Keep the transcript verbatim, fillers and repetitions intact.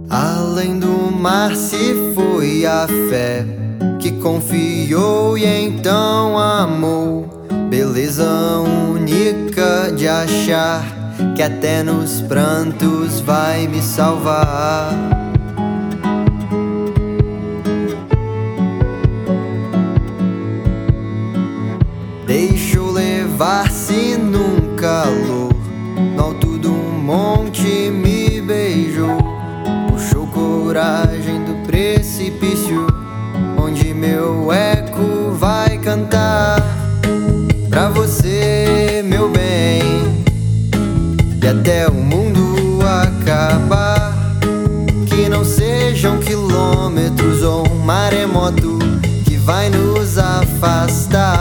Além do mar se foi a fé que confiou e então amou. Beleza única de achar que até nos prantos vai me salvar. Deixou levar-se num calor, no alto do monte me beijou. Puxou coragem do precipício, onde meu eco vai cantar. Pra você, meu bem, e até o mundo acabar, que não sejam quilômetros ou um maremoto que vai nos afastar.